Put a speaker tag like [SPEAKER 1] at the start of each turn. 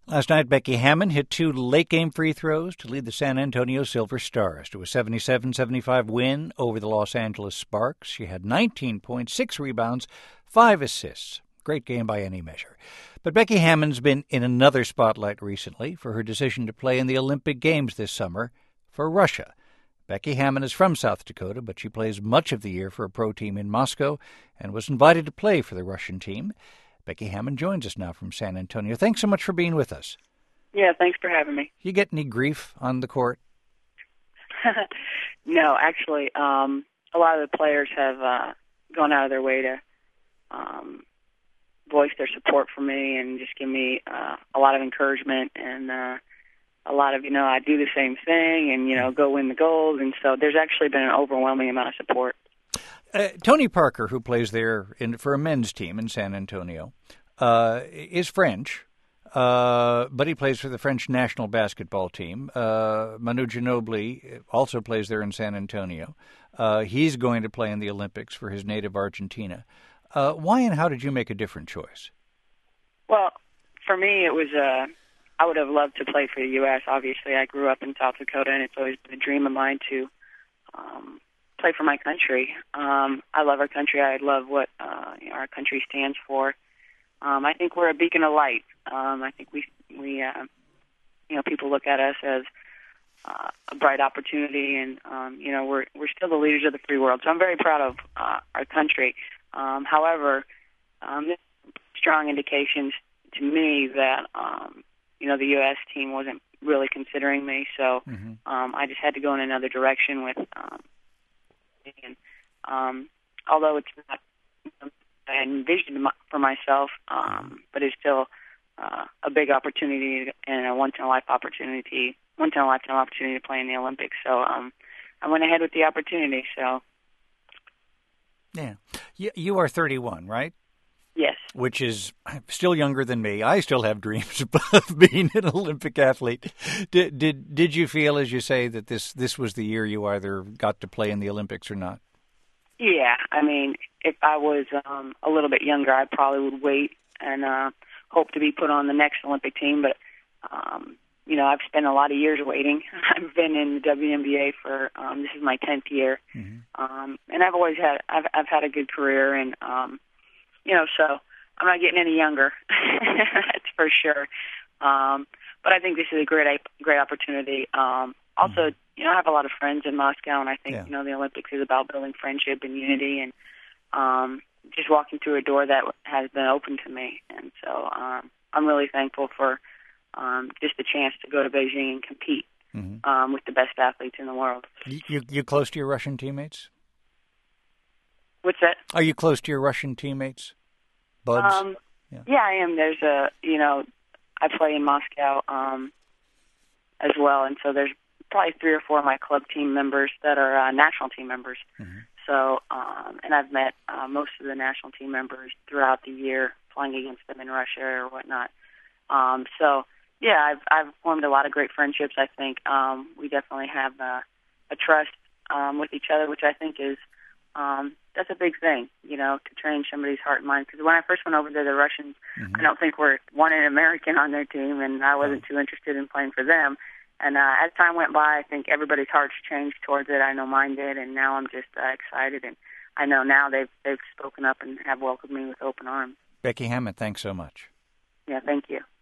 [SPEAKER 1] Last night, Becky Hammon hit 2 late-game free throws to lead the San Antonio Silver Stars to a 77-75 win over the Los Angeles Sparks. She had 19 points, 6 rebounds, 5 assists. Great game by any measure. But Becky Hammon's been in another spotlight recently for her decision to play in the Olympic Games this summer for Russia. Becky Hammon is from South Dakota, but she plays much of the year for a pro team in Moscow and was invited to play for the Russian team. Becky Hammon joins us now from San Antonio. Thanks so much for being with us.
[SPEAKER 2] Yeah, thanks for having me.
[SPEAKER 1] You get any grief on the court?
[SPEAKER 2] No, actually, a lot of the players have gone out of their way to voice their support for me and just give me a lot of encouragement and a lot of, I do the same thing and, go win the gold. And so there's actually been an overwhelming amount of support.
[SPEAKER 1] Tony Parker, who plays there for a men's team in San Antonio, is French, but he plays for the French national basketball team. Manu Ginobili also plays there in San Antonio. He's going to play in the Olympics for his native Argentina. Why and how did you make a different choice?
[SPEAKER 2] Well, for me, it was I would have loved to play for the U.S. Obviously, I grew up in South Dakota, and it's always been a dream of mine to play for my country. I love our country. I love what our country stands for. I think we're a beacon of light. I think we people look at us as a bright opportunity, and we're still the leaders of the free world. So I'm very proud of our country. However, there's strong indications to me that the U.S. team wasn't really considering me. So I just had to go in another direction with. And although it's not I envisioned for myself, but it's still a big opportunity and a once in a lifetime opportunity to play in the Olympics. So I went ahead with the opportunity. So
[SPEAKER 1] yeah, you are 31, right?
[SPEAKER 2] Yes.
[SPEAKER 1] Which is still younger than me. I still have dreams of being an Olympic athlete. Did you feel, as you say, that this was the year you either got to play in the Olympics or not?
[SPEAKER 2] Yeah. I mean, if I was a little bit younger, I probably would wait and hope to be put on the next Olympic team. But, I've spent a lot of years waiting. I've been in the WNBA for, this is my 10th year. Mm-hmm. And I've had a good career and, so I'm not getting any younger, that's for sure. But I think this is a great opportunity. Also, I have a lot of friends in Moscow, and I think, the Olympics is about building friendship and unity and just walking through a door that has been open to me. And so I'm really thankful for just the chance to go to Beijing and compete with the best athletes in the world.
[SPEAKER 1] You close to your Russian teammates?
[SPEAKER 2] What's that?
[SPEAKER 1] Are you close to your Russian teammates? Buds?
[SPEAKER 2] Yeah, I am. There's I play in Moscow as well, and so there's probably 3 or 4 of my club team members that are national team members. Mm-hmm. So, and I've met most of the national team members throughout the year, playing against them in Russia or whatnot. So, yeah, I've formed a lot of great friendships. I think we definitely have a trust with each other, which I think is that's a big thing, to train somebody's heart and mind. Because when I first went over there, the Russians, I don't think wanted an American on their team, and I wasn't too interested in playing for them. And as time went by, I think everybody's hearts changed towards it. I know mine did, and now I'm just excited. And I know now they've spoken up and have welcomed me with open arms.
[SPEAKER 1] Becky Hammon, thanks so much.
[SPEAKER 2] Yeah, thank you.